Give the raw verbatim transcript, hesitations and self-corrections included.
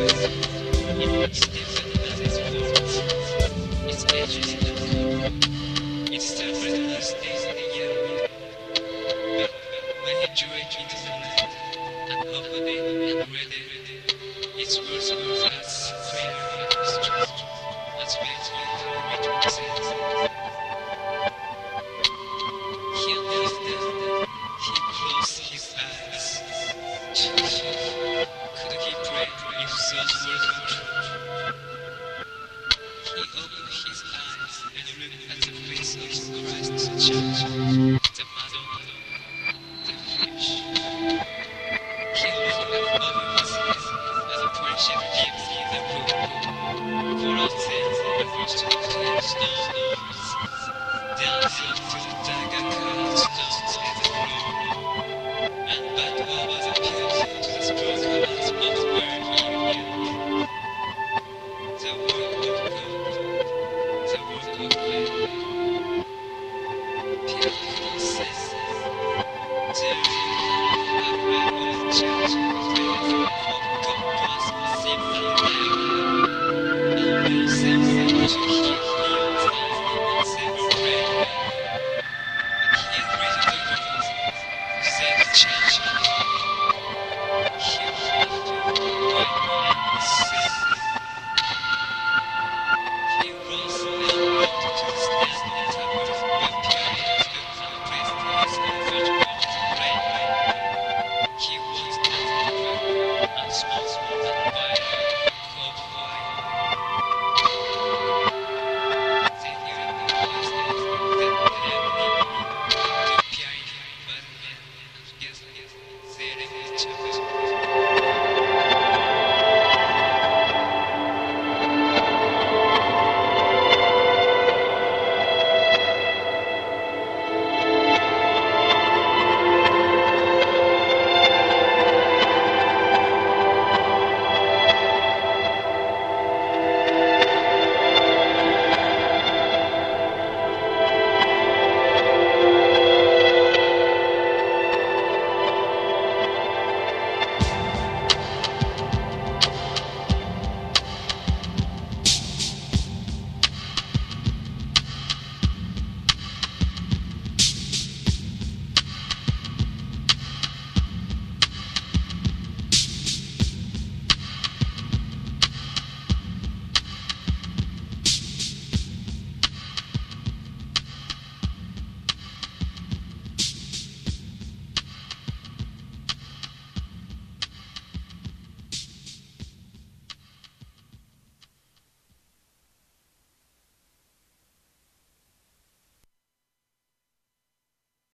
It's worse for us, prayer is true. Let's wait till it returns. He lived there, he closed his eyes. Could he pray if those words were true? He opened his eyes and looked at the face of Christ the Church, the Madonna, the fish. He looked up over his head as a portion gives him the room. For all things the first ten stones, dancing to the dagger cut stones in the floor. And but what was appeared to the strong hands of where he knew the work of God, the work of man. People say there is a man of church where God was simply there. And will say to him, heals and separate. But he raised the world, said the church. He fought when and sin. He rose and went to the stand tower where Pilate took the priest his unfettered to pray. He was not well and smoked and by cold wine. They knew in the past that they had been to Pilate, but men and guess they left each other.